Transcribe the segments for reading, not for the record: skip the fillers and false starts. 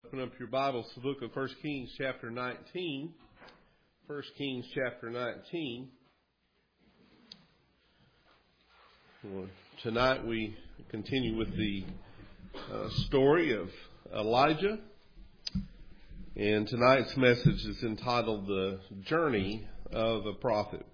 Open up your Bibles to the book of 1 Kings chapter 19. 1 Kings chapter 19. Well, tonight we continue with the story of Elijah. And tonight's message is entitled The Journey of a Prophet.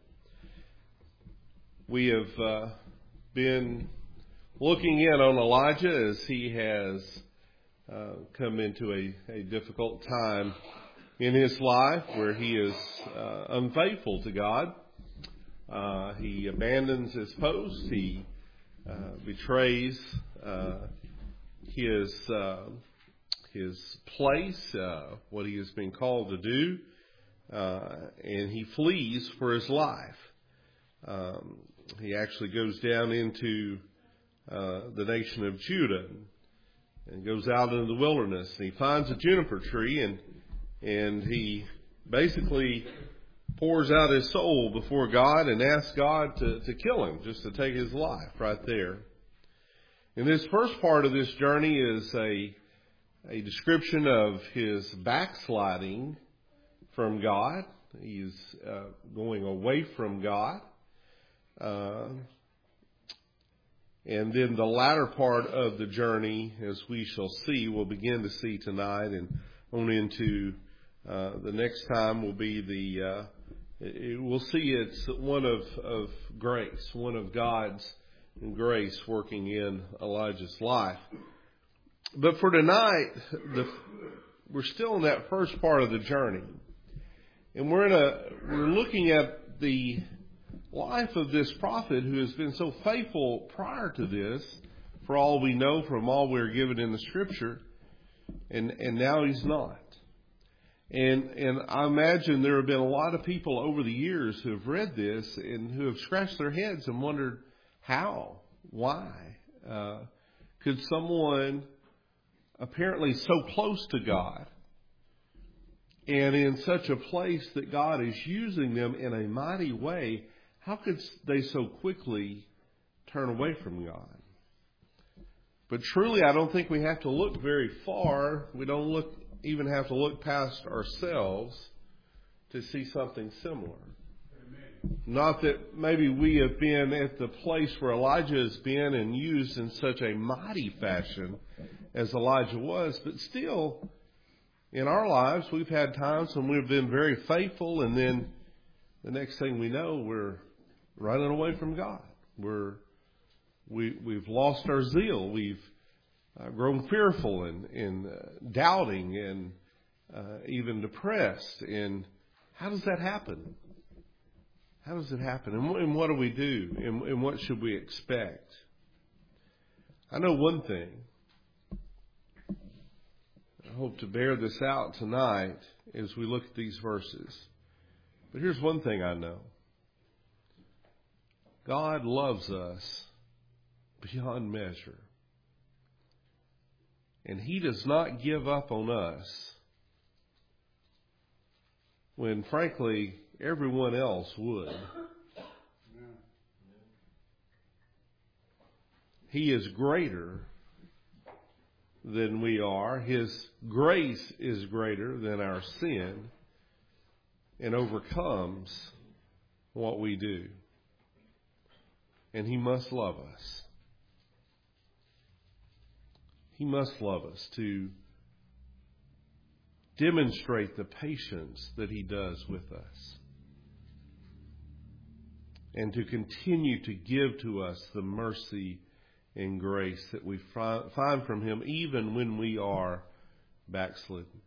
We have been looking in on Elijah as he has come into a difficult time in his life where he is unfaithful to God. He abandons his post. He betrays his place, what he has been called to do, and he flees for his life. He actually goes down into the nation of Judah and goes out into the wilderness. And he finds a juniper tree and he basically pours out his soul before God and asks God to kill him, just to take his life right there. And this first part of this journey is a description of his backsliding from God. He's going away from God. And then the latter part of the journey, as we shall see, we'll begin to see tonight and on into the next time will be we'll see it's one of grace, one of God's grace working in Elijah's life. But for tonight, we're still in that first part of the journey. And we're looking at the life of this prophet who has been so faithful prior to this, for all we know from all we're given in the Scripture, and now he's not. And I imagine there have been a lot of people over the years who have read this and who have scratched their heads and wondered how, why could someone apparently so close to God and in such a place that God is using them in a mighty way, how could they so quickly turn away from God? But truly, I don't think we have to look very far. We don't even have to look past ourselves to see something similar. Amen. Not that maybe we have been at the place where Elijah has been and used in such a mighty fashion as Elijah was, but still, in our lives, we've had times when we've been very faithful, and then the next thing we know, we're running away from God. We've lost our zeal. We've grown fearful and doubting and even depressed. And how does that happen? How does it happen? And what do we do? And what should we expect? I know one thing. I hope to bear this out tonight as we look at these verses. But here's one thing I know. God loves us beyond measure. And He does not give up on us when, frankly, everyone else would. He is greater than we are. His grace is greater than our sin and overcomes what we do. And He must love us. He must love us to demonstrate the patience that He does with us. And to continue to give to us the mercy and grace that we find from Him even when we are backslidden.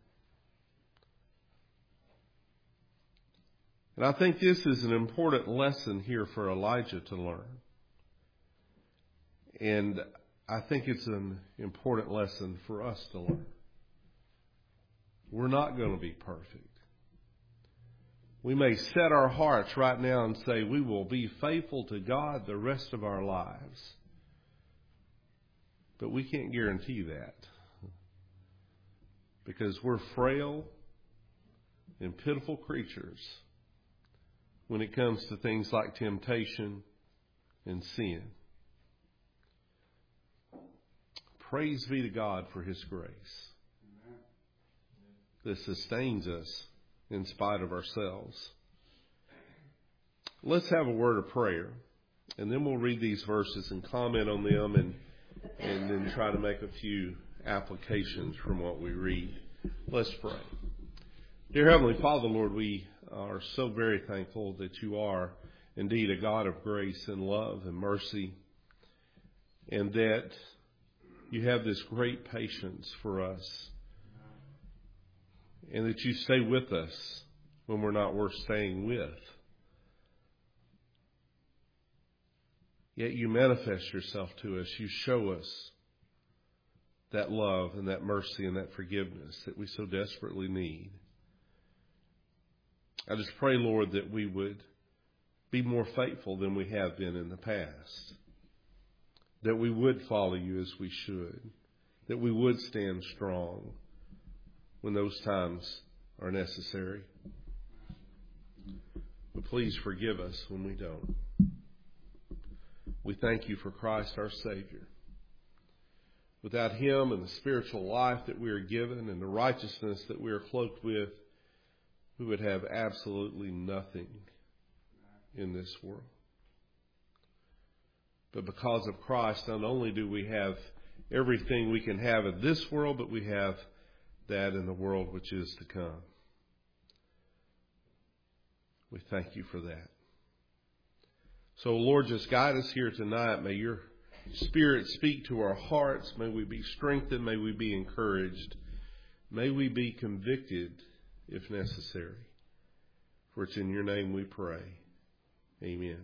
And I think this is an important lesson here for Elijah to learn. And I think it's an important lesson for us to learn. We're not going to be perfect. We may set our hearts right now and say we will be faithful to God the rest of our lives. But we can't guarantee that. Because we're frail and pitiful creatures when it comes to things like temptation and sin. Praise be to God for His grace. that sustains us in spite of ourselves. Let's have a word of prayer, and then we'll read these verses and comment on them and then try to make a few applications from what we read. Let's pray. Dear Heavenly Father, Lord, we are so very thankful that you are indeed a God of grace and love and mercy, and that you have this great patience for us, and that you stay with us when we're not worth staying with. Yet you manifest yourself to us. You show us that love and that mercy and that forgiveness that we so desperately need. I just pray, Lord, that we would be more faithful than we have been in the past. That we would follow you as we should. That we would stand strong when those times are necessary. But please forgive us when we don't. We thank you for Christ our Savior. Without him and the spiritual life that we are given and the righteousness that we are cloaked with, we would have absolutely nothing in this world. But because of Christ, not only do we have everything we can have in this world, but we have that in the world which is to come. We thank you for that. So, Lord, just guide us here tonight. May your Spirit speak to our hearts. May we be strengthened. May we be encouraged. May we be convicted if necessary. For it's in your name we pray. Amen.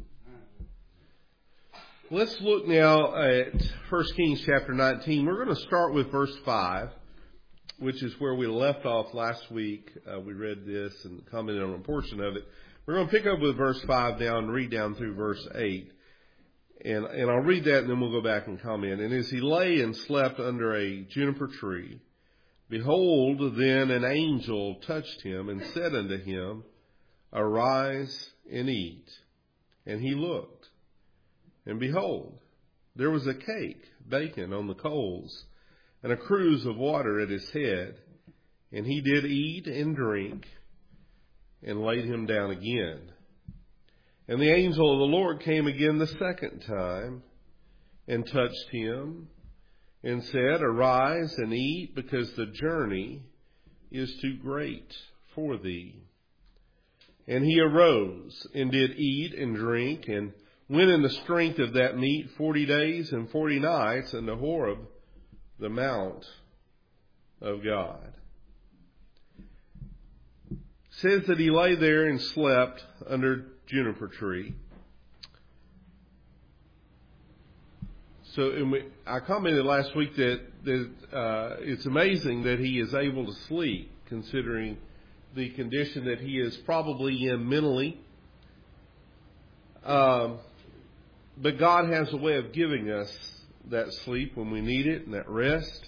Let's look now at 1 Kings chapter 19. We're going to start with verse 5, which is where we left off last week. We read this and commented on a portion of it. We're going to pick up with verse 5 down and read down through verse 8. And I'll read that and then we'll go back and comment. And as he lay and slept under a juniper tree, behold, then an angel touched him and said unto him, Arise and eat. And he looked, and behold, there was a cake baking on the coals, and a cruse of water at his head. And he did eat and drink, and laid him down again. And the angel of the Lord came again the second time, and touched him, and said, Arise and eat, because the journey is too great for thee. And he arose, and did eat and drink, and went in the strength of that meat 40 days and 40 nights unto Horeb, the mount of God. Says that he lay there and slept under juniper tree. So I commented last week that it's amazing that he is able to sleep, considering the condition that he is probably in mentally. But God has a way of giving us that sleep when we need it and that rest.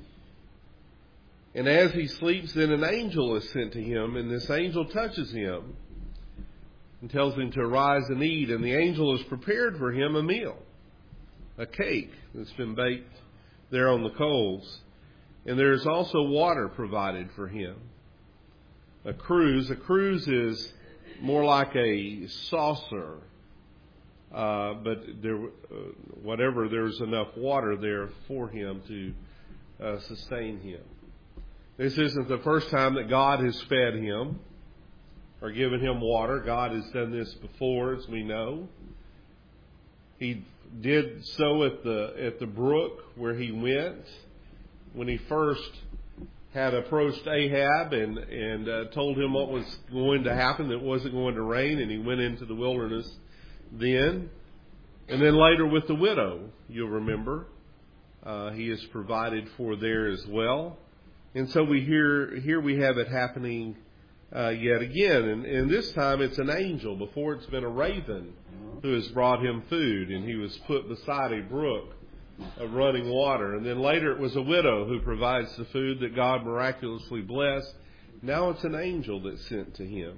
And as he sleeps, then an angel is sent to him, and this angel touches him and tells him to arise and eat. And the angel has prepared for him a meal, a cake that's been baked there on the coals. And there's also water provided for him. A cruse is more like a saucer, but there's enough water there for him to sustain him. This isn't the first time that God has fed him or given him water. God has done this before, as we know. He did so at the brook where he went when he first had approached Ahab and told him what was going to happen, that it wasn't going to rain, and he went into the wilderness then. And then later with the widow, you'll remember, he is provided for there as well. And so here we have it happening yet again. And this time it's an angel. Before it's been a raven who has brought him food, and he was put beside a brook of running water. And then later it was a widow who provides the food that God miraculously blessed. Now it's an angel that's sent to him.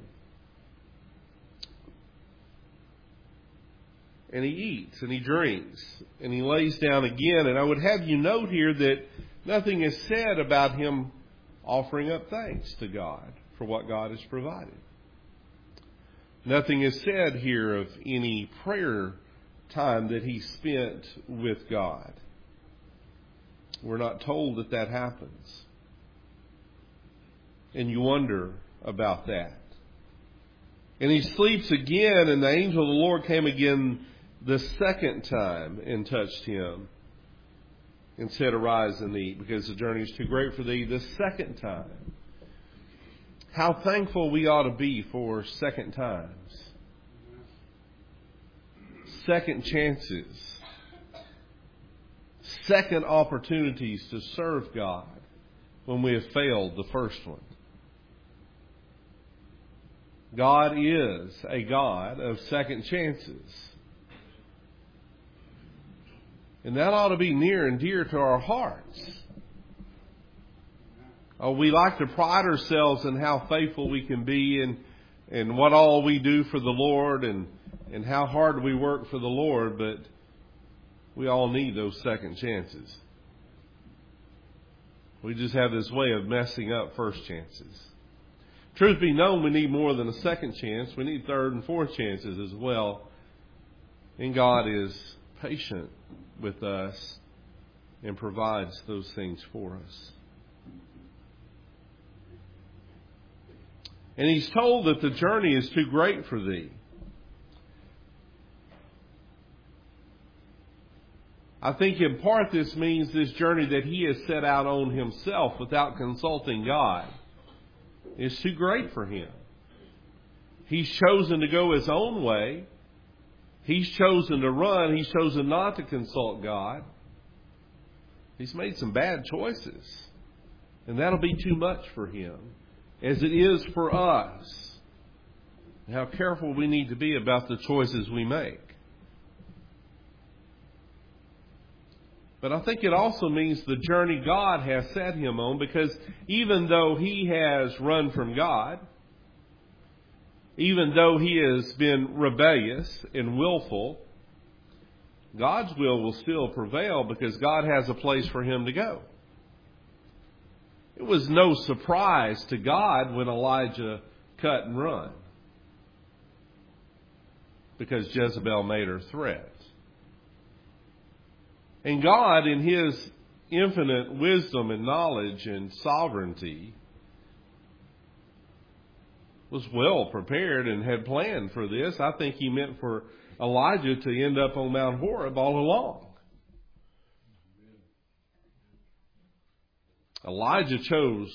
And he eats and he drinks and he lays down again. And I would have you note here that nothing is said about him offering up thanks to God for what God has provided. Nothing is said here of any prayer time that he spent with God. We're not told that that happens. And you wonder about that. And he sleeps again, and the angel of the Lord came again the second time and touched him and said, "Arise and eat, because the journey is too great for thee." The second time. How thankful we ought to be for second times. Second chances. Second opportunities to serve God when we have failed the first one. God is a God of second chances. And that ought to be near and dear to our hearts. We like to pride ourselves in how faithful we can be and what all we do for the Lord and how hard we work for the Lord, but we all need those second chances. We just have this way of messing up first chances. Truth be known, we need more than a second chance. We need third and fourth chances as well. And God is patient with us and provides those things for us. And he's told that the journey is too great for thee. I think in part this means this journey that he has set out on himself without consulting God is too great for him. He's chosen to go his own way. He's chosen to run. He's chosen not to consult God. He's made some bad choices. And that'll be too much for him, as it is for us. And how careful we need to be about the choices we make. But I think it also means the journey God has set him on, because even though he has run from God, even though he has been rebellious and willful, God's will still prevail because God has a place for him to go. It was no surprise to God when Elijah cut and run, because Jezebel made her threat. And God, in his infinite wisdom and knowledge and sovereignty, was well prepared and had planned for this. I think he meant for Elijah to end up on Mount Horeb all along. Elijah chose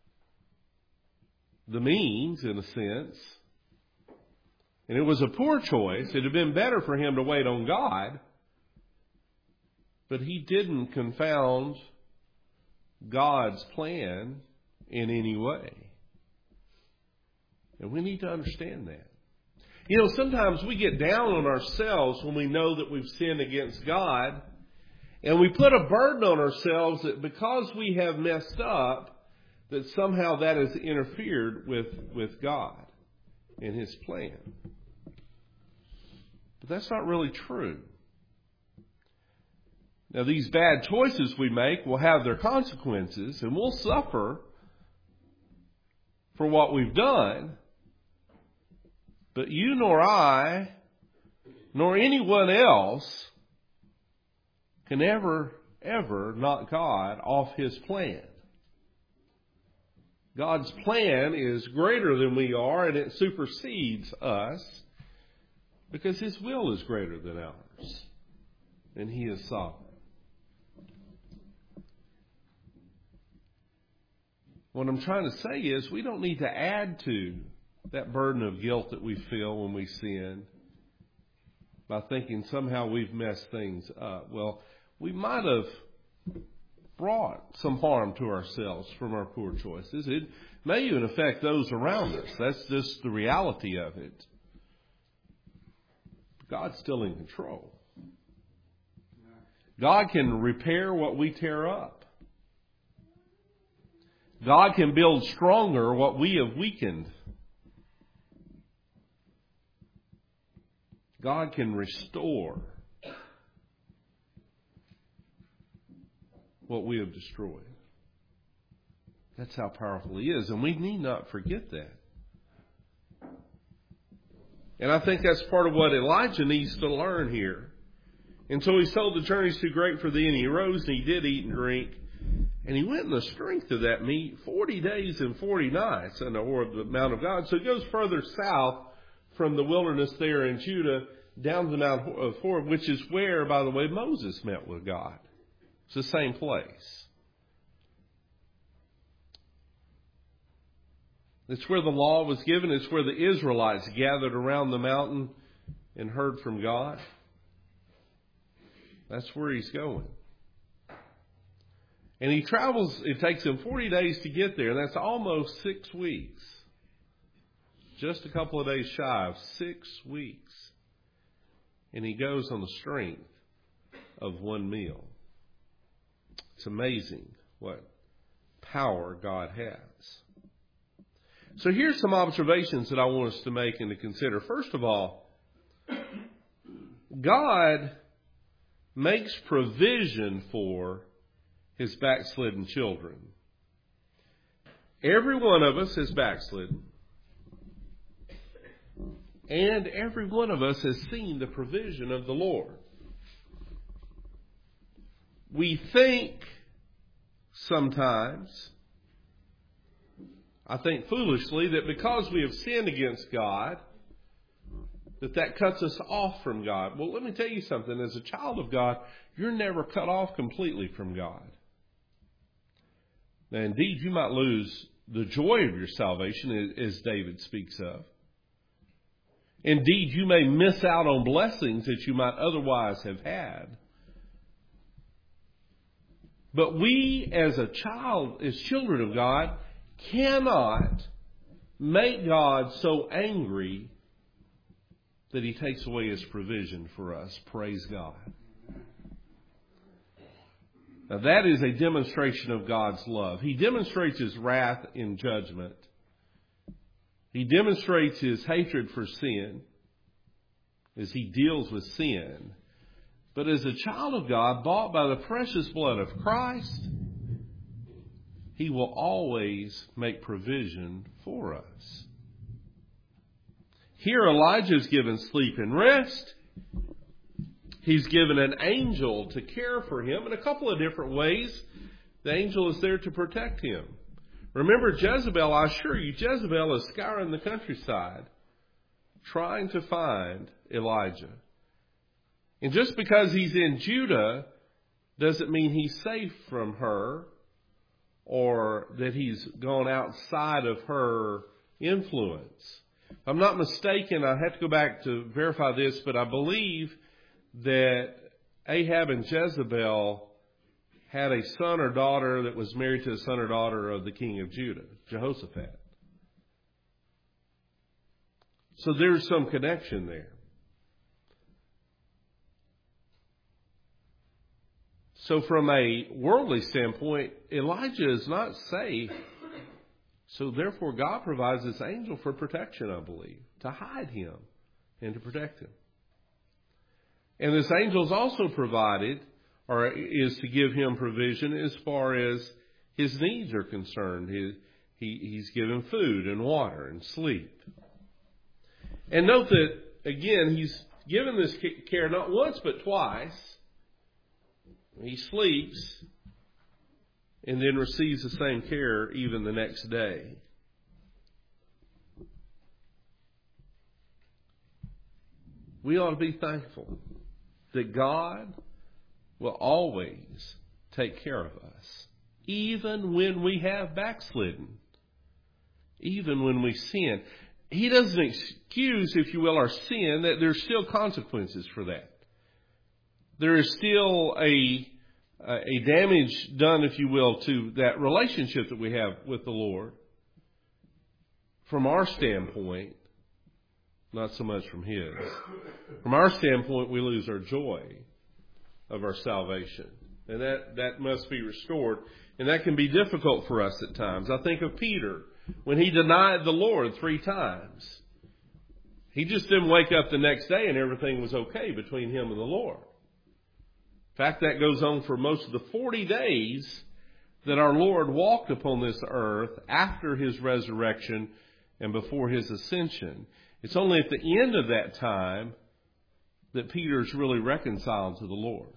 the means, in a sense. And it was a poor choice. It had been better for him to wait on God. But he didn't confound God's plan in any way. And we need to understand that. You know, sometimes we get down on ourselves when we know that we've sinned against God. And we put a burden on ourselves that because we have messed up, that somehow that has interfered with God and his plan. But that's not really true. Now, these bad choices we make will have their consequences, and we'll suffer for what we've done. But you nor I, nor anyone else, can ever knock God off his plan. God's plan is greater than we are, and it supersedes us because his will is greater than ours, and he is sovereign. What I'm trying to say is we don't need to add to that burden of guilt that we feel when we sin by thinking somehow we've messed things up. Well, we might have brought some harm to ourselves from our poor choices. It may even affect those around us. That's just the reality of it. God's still in control. God can repair what we tear up. God can build stronger what we have weakened. God can restore what we have destroyed. That's how powerful He is, and we need not forget that. And I think that's part of what Elijah needs to learn here. And so he's told the journey's too great for thee, and he arose and he did eat and drink. And he went in the strength of that meat 40 days and 40 nights on the Horeb, the Mount of God. So he goes further south from the wilderness there in Judah down to the Mount of Horeb, which is where, by the way, Moses met with God. It's the same place. It's where the law was given. It's where the Israelites gathered around the mountain and heard from God. That's where he's going. And he travels, it takes him 40 days to get there, and that's almost 6 weeks. Just a couple of days shy of 6 weeks. And he goes on the strength of one meal. It's amazing what power God has. So here's some observations that I want us to make and to consider. First of all, God makes provision for His backslidden children. Every one of us is backslidden. And every one of us has seen the provision of the Lord. We think sometimes, I think foolishly, that because we have sinned against God, that cuts us off from God. Well, let me tell you something. As a child of God, you're never cut off completely from God. Now, indeed, you might lose the joy of your salvation, as David speaks of. Indeed, you may miss out on blessings that you might otherwise have had. But we, as children of God, cannot make God so angry that He takes away His provision for us. Praise God. Now that is a demonstration of God's love. He demonstrates His wrath in judgment. He demonstrates His hatred for sin as He deals with sin. But as a child of God, bought by the precious blood of Christ, He will always make provision for us. Here Elijah is given sleep and rest. He's given an angel to care for him in a couple of different ways. The angel is there to protect him. Remember Jezebel, I assure you, Jezebel is scouring the countryside trying to find Elijah. And just because he's in Judah doesn't mean he's safe from her or that he's gone outside of her influence. If I'm not mistaken, I have to go back to verify this, but I believe that Ahab and Jezebel had a son or daughter that was married to the son or daughter of the king of Judah, Jehoshaphat. So there's some connection there. So from a worldly standpoint, Elijah is not safe. So therefore God provides this angel for protection, I believe, to hide him and to protect him. And this angel is also provided, or is to give him provision as far as his needs are concerned. He's given food and water and sleep. And note that, again, he's given this care not once but twice. He sleeps and then receives the same care even the next day. We ought to be thankful that God will always take care of us, even when we have backslidden, even when we sin. He doesn't excuse, if you will, our sin, that there's still consequences for that. There is still a damage done, if you will, to that relationship that we have with the Lord. From our standpoint, not so much from His. From our standpoint, we lose our joy of our salvation. And that must be restored. And that can be difficult for us at times. I think of Peter, when he denied the Lord 3 times. He just didn't wake up the next day and everything was okay between him and the Lord. In fact, that goes on for most of the 40 days that our Lord walked upon this earth after His resurrection and before His ascension. It's only at the end of that time that Peter's really reconciled to the Lord.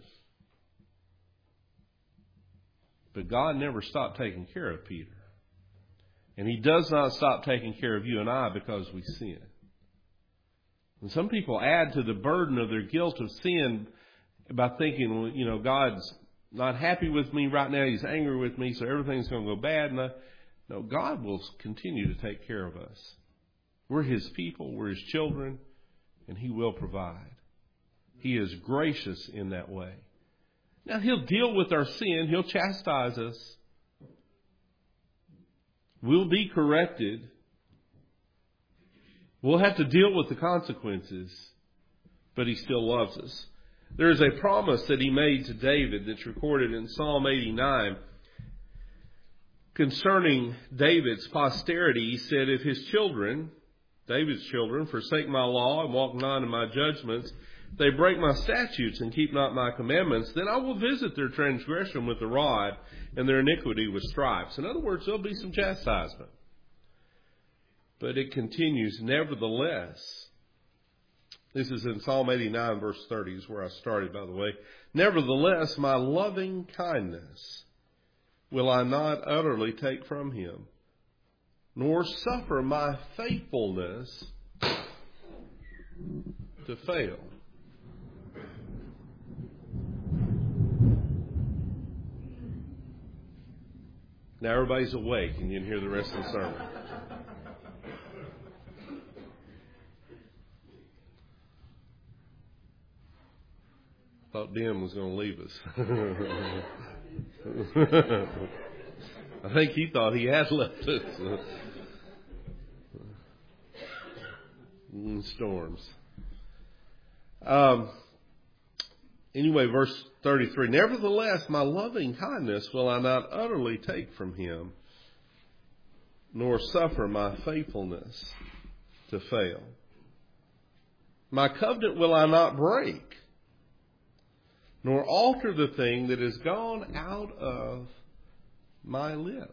But God never stopped taking care of Peter. And He does not stop taking care of you and I because we sin. And some people add to the burden of their guilt of sin by thinking, well, you know, God's not happy with me right now. He's angry with me, so everything's going to go bad. No, God will continue to take care of us. We're His people. We're His children. And He will provide. He is gracious in that way. Now, He'll deal with our sin. He'll chastise us. We'll be corrected. We'll have to deal with the consequences. But He still loves us. There is a promise that He made to David that's recorded in Psalm 89. Concerning David's posterity, He said, if his children, David's children, forsake my law and walk not in my judgments, they break my statutes and keep not my commandments, then I will visit their transgression with the rod and their iniquity with stripes. In other words, there'll be some chastisement. But it continues, nevertheless. This is in Psalm 89, verse 30, is where I started, by the way. Nevertheless, my loving kindness will I not utterly take from him, nor suffer my faithfulness to fail. Now everybody's awake and you can hear the rest of the sermon. Thought Dan was going to leave us. I think he thought he had left us. Storms. Anyway, verse 33. Nevertheless, my loving kindness will I not utterly take from him, nor suffer my faithfulness to fail. My covenant will I not break, nor alter the thing that is gone out of my lips.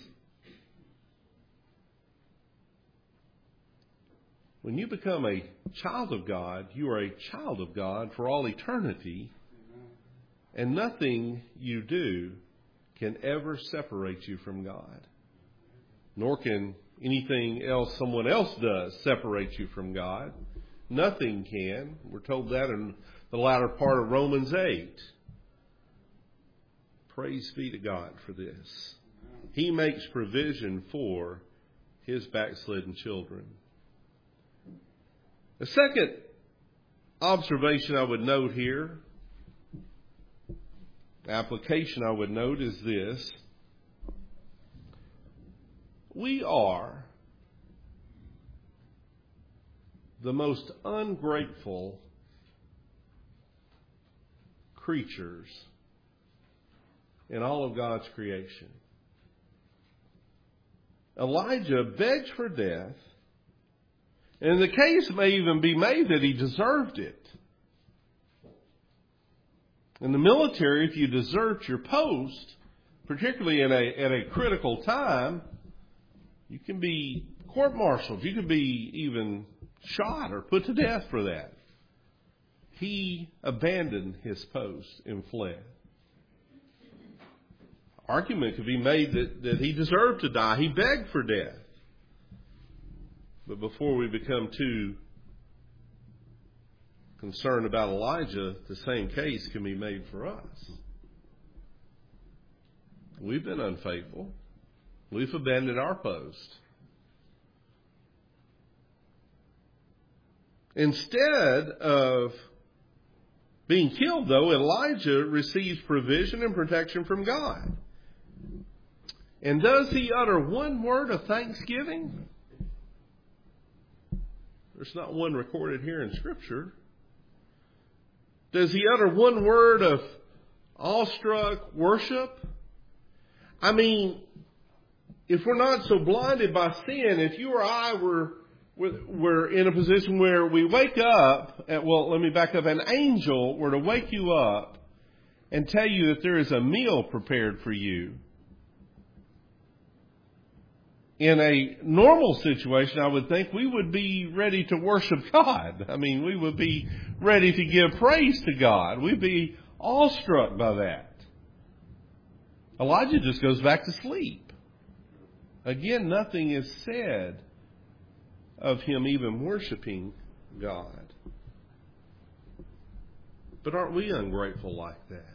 When you become a child of God, you are a child of God for all eternity, and nothing you do can ever separate you from God. Nor can anything else someone else does separate you from God. Nothing can. We're told that in the latter part of Romans 8. Praise be to God for this. He makes provision for His backslidden children. The second observation I would note here, application I would note, is this. We are the most ungrateful creatures in all of God's creation. Elijah begged for death, and the case may even be made that he deserved it. In the military, if you desert your post, particularly at a critical time, you can be court-martialed. You can be even shot or put to death for that. He abandoned his post and fled. Argument could be made that he deserved to die. He begged for death. But before we become too concerned about Elijah, the same case can be made for us. We've been unfaithful. We've abandoned our post. Instead of being killed, though, Elijah receives provision and protection from God. And does he utter one word of thanksgiving? There's not one recorded here in Scripture. Does he utter one word of awestruck worship? I mean, if we're not so blinded by sin, if you or I were in a position where we wake up, let me back up. An angel were to wake you up and tell you that there is a meal prepared for you, in a normal situation, I would think we would be ready to worship God. I mean, we would be ready to give praise to God. We'd be awestruck by that. Elijah just goes back to sleep. Again, nothing is said of him even worshiping God. But aren't we ungrateful like that?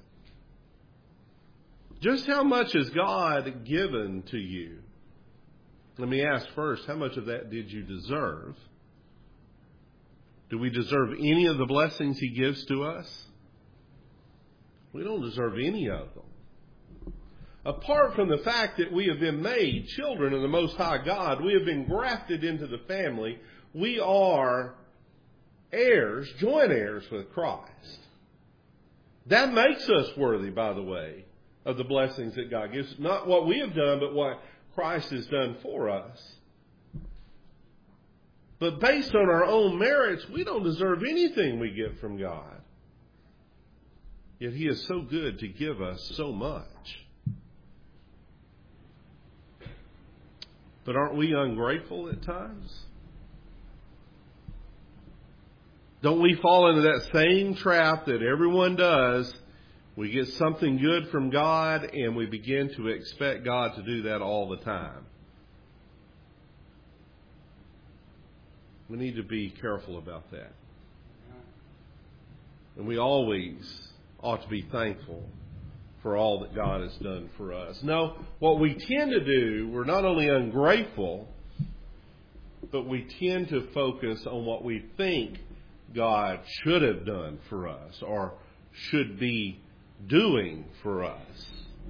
Just how much has God given to you? Let me ask first, how much of that did you deserve? Do we deserve any of the blessings He gives to us? We don't deserve any of them. Apart from the fact that we have been made children of the Most High God, we have been grafted into the family, we are heirs, joint heirs with Christ. That makes us worthy, by the way, of the blessings that God gives. Not what we have done, but what Christ has done for us. But based on our own merits, we don't deserve anything we get from God. Yet He is so good to give us so much. But aren't we ungrateful at times? Don't we fall into that same trap that everyone does? We get something good from God and we begin to expect God to do that all the time. We need to be careful about that. And we always ought to be thankful for all that God has done for us. No, what we tend to do, we're not only ungrateful, but we tend to focus on what we think God should have done for us or should be doing for us,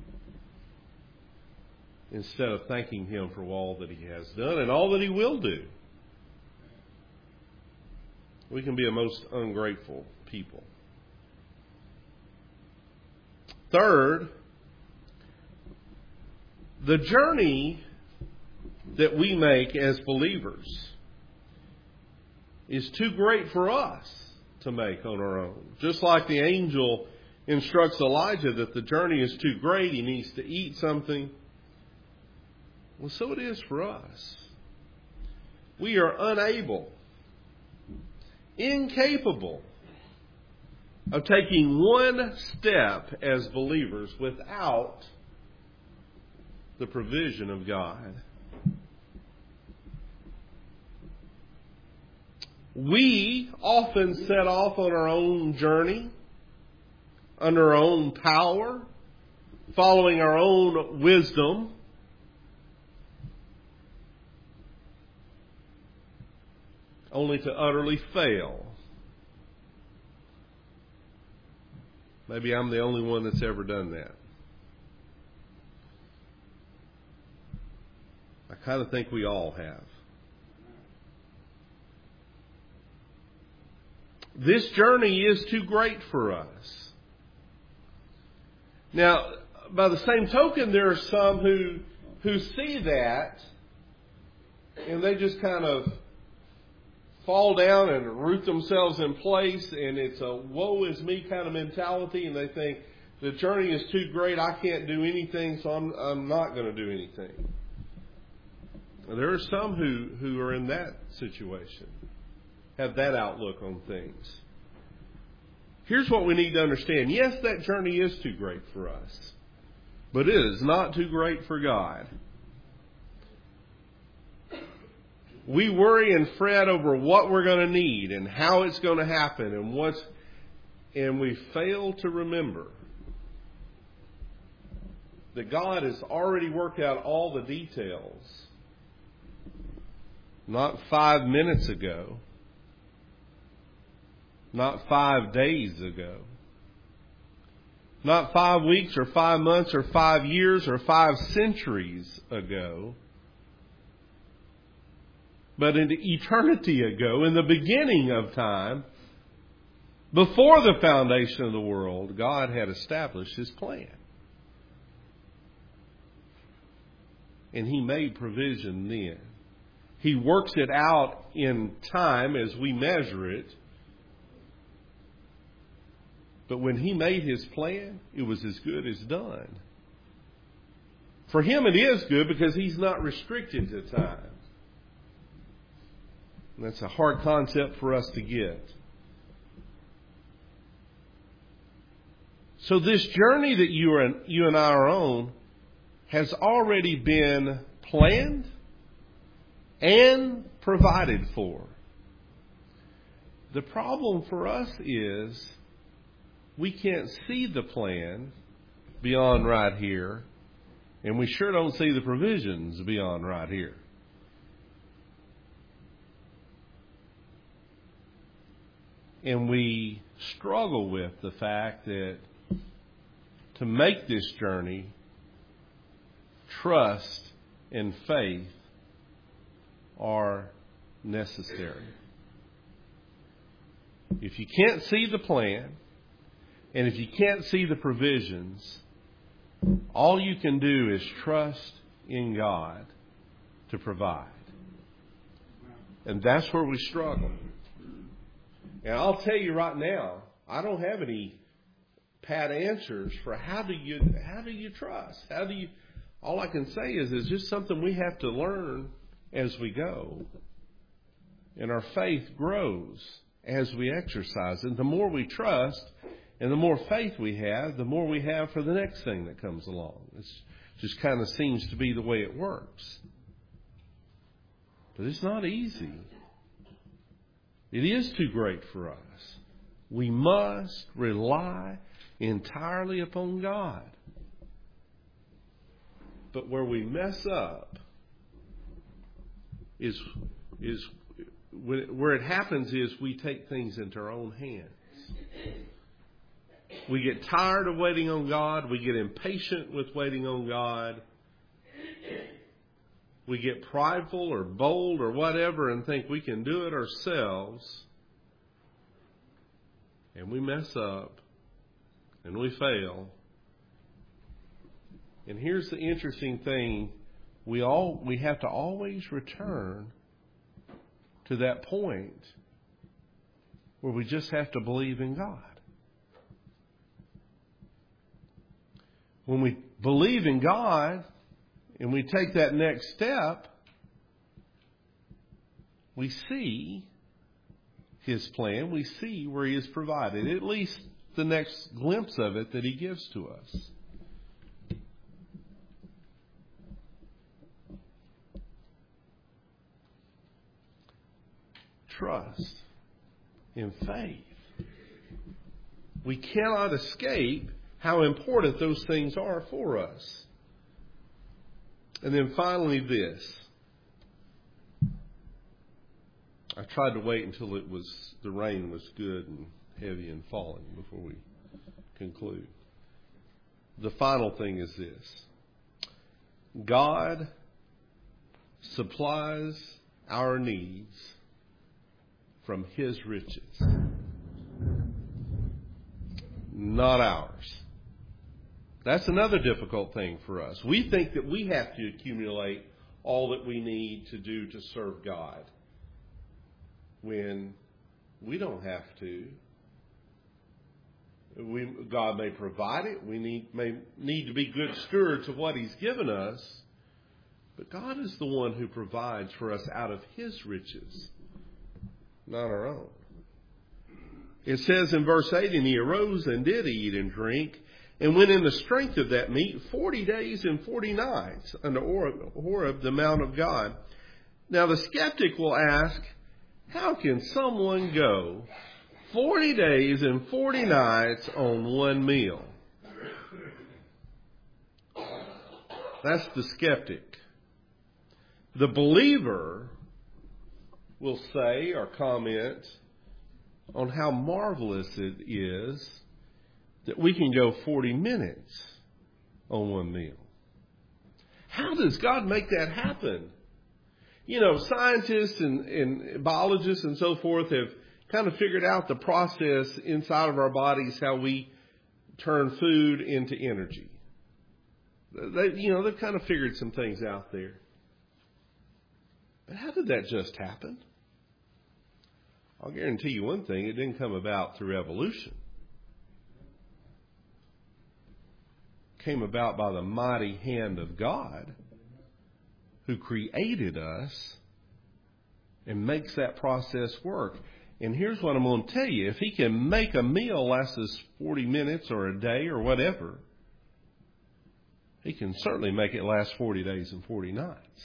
instead of thanking Him for all that He has done and all that He will do. We can be a most ungrateful people. Third, the journey that we make as believers is too great for us to make on our own. Just like the angel instructs Elijah that the journey is too great, he needs to eat something. Well, so it is for us. We are unable, incapable of taking one step as believers without the provision of God. We often set off on our own journey, under our own power, following our own wisdom. Only to utterly fail. Maybe I'm the only one that's ever done that. I kind of think we all have. This journey is too great for us. Now, by the same token, there are some who see that and they just kind of fall down and root themselves in place, and it's a woe is me kind of mentality, and they think the journey is too great, I can't do anything, so I'm not going to do anything. There are some who are in that situation, have that outlook on things. Here's what we need to understand. Yes, that journey is too great for us, but it is not too great for God. We worry and fret over what we're going to need and how it's going to happen and we fail to remember that God has already worked out all the details. Not 5 minutes ago. Not 5 days ago. Not 5 weeks or 5 months or 5 years or 5 centuries ago. But into eternity ago, in the beginning of time, before the foundation of the world, God had established His plan. And He made provision then. He works it out in time as we measure it. But when He made His plan, it was as good as done. For him it is good because he's not restricted to time. And that's a hard concept for us to get. So this journey that you and I are on has already been planned and provided for. The problem for us is we can't see the plan beyond right here, and we sure don't see the provisions beyond right here. And we struggle with the fact that to make this journey, trust and faith are necessary. If you can't see the plan, and if you can't see the provisions, all you can do is trust in God to provide. And that's where we struggle. And I'll tell you right now, I don't have any pat answers for how do you trust? All I can say is it's just something we have to learn as we go. And our faith grows as we exercise. And the more we trust and the more faith we have, the more we have for the next thing that comes along. It just kind of seems to be the way it works. But it's not easy. It is too great for us. We must rely entirely upon God. But where we mess up is where it happens is we take things into our own hands. We get tired of waiting on God. We get impatient with waiting on God. We get prideful or bold or whatever and think we can do it ourselves. And we mess up. And we fail. And here's the interesting thing. We have to always return to that point where we just have to believe in God. When we believe in God and we take that next step, we see His plan. We see where He has provided, at least the next glimpse of it that He gives to us. Trust in faith. We cannot escape how important those things are for us. And then finally this. I tried to wait until the rain was good and heavy and falling before we conclude. The final thing is this. God supplies our needs from His riches, not ours. That's another difficult thing for us. We think that we have to accumulate all that we need to do to serve God, when we don't have to. God may provide it. We may need to be good stewards of what He's given us. But God is the one who provides for us out of His riches, not our own. It says in verse 8, and he arose and did eat and drink, and went in the strength of that meat 40 days and 40 nights unto Horeb, the mount of God. Now the skeptic will ask, how can someone go 40 days and 40 nights on one meal? That's the skeptic. The believer will say or comment on how marvelous it is that we can go 40 minutes on one meal. How does God make that happen? You know, scientists and biologists and so forth have kind of figured out the process inside of our bodies, how we turn food into energy. They've kind of figured some things out there. But how did that just happen? I'll guarantee you one thing, it didn't come about through evolution. came about by the mighty hand of God, who created us and makes that process work. And here's what I'm going to tell you. If He can make a meal last us 40 minutes or a day or whatever, He can certainly make it last 40 days and 40 nights.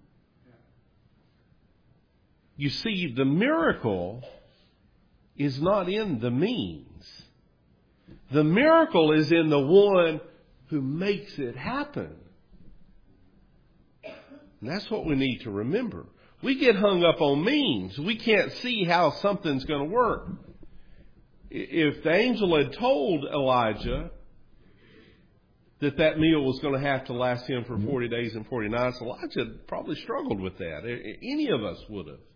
You see, the miracle is not in the means. The miracle is in the one who makes it happen. And that's what we need to remember. We get hung up on means. We can't see how something's going to work. If the angel had told Elijah that meal was going to have to last him for 40 days and 40 nights, Elijah probably struggled with that. Any of us would have.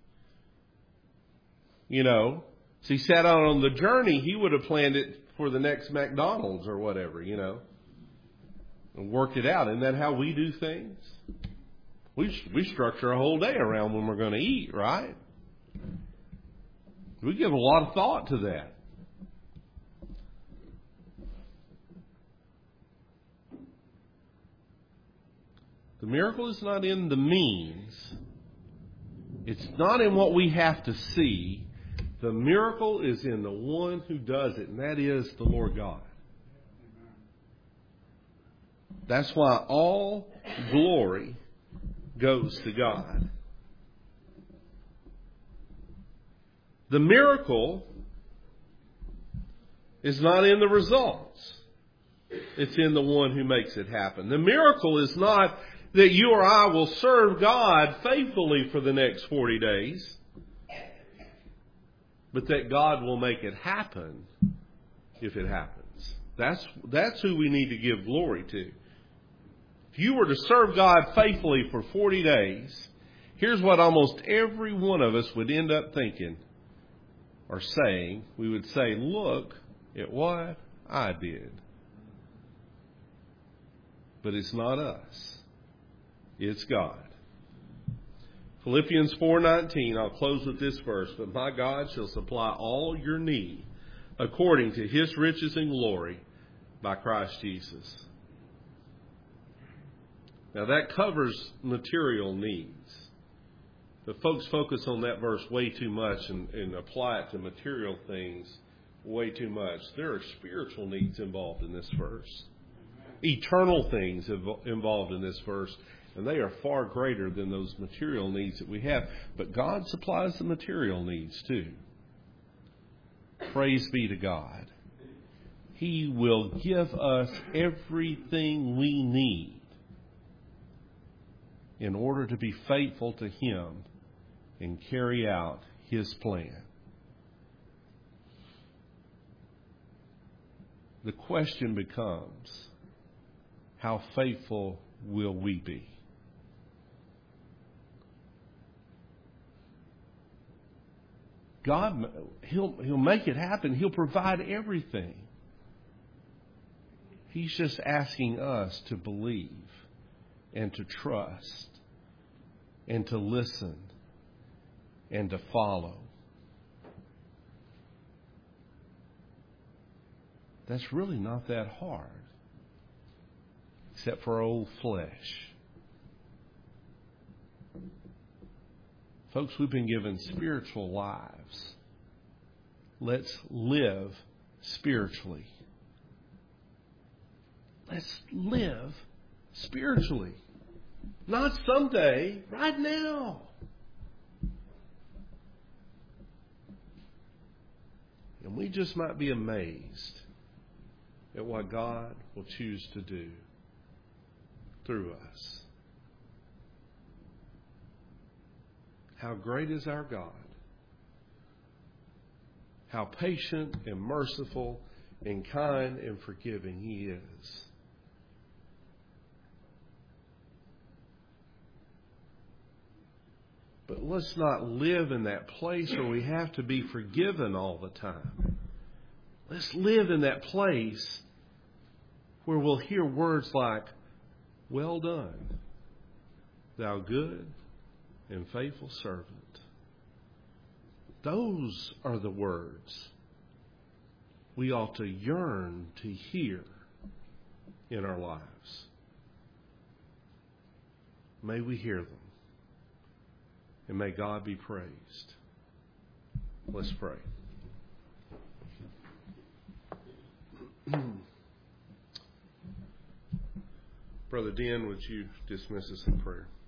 You know, so he sat out on the journey, he would have planned it for the next McDonald's or whatever, you know, and worked it out. Isn't that how we do things? We structure a whole day around when we're going to eat, right? We give a lot of thought to that. The miracle is not in the means. It's not in what we have to see. The miracle is in the one who does it, and that is the Lord God. That's why all glory goes to God. The miracle is not in the results. It's in the one who makes it happen. The miracle is not that you or I will serve God faithfully for the next 40 days, but that God will make it happen if it happens. That's who we need to give glory to. If you were to serve God faithfully for 40 days, here's what almost every one of us would end up thinking or saying. We would say, look at what I did. But it's not us. It's God. Philippians 4:19, I'll close with this verse. But my God shall supply all your need according to His riches and glory by Christ Jesus. Now that covers material needs. But folks focus on that verse way too much and apply it to material things way too much. There are spiritual needs involved in this verse. Eternal things involved in this verse. And they are far greater than those material needs that we have. But God supplies the material needs too. Praise be to God. He will give us everything we need in order to be faithful to Him and carry out His plan. The question becomes, how faithful will we be? God, He'll make it happen. He'll provide everything. He's just asking us to believe and to trust and to listen and to follow. That's really not that hard, except for our old flesh. Folks, we've been given spiritual lives. Let's live spiritually. Let's live spiritually. Not someday, right now. And we just might be amazed at what God will choose to do through us. How great is our God. How patient and merciful and kind and forgiving He is. But let's not live in that place where we have to be forgiven all the time. Let's live in that place where we'll hear words like, well done, thou good and faithful servant. Those are the words we ought to yearn to hear in our lives. May we hear them. And may God be praised. Let's pray. Brother Den, would you dismiss us in prayer?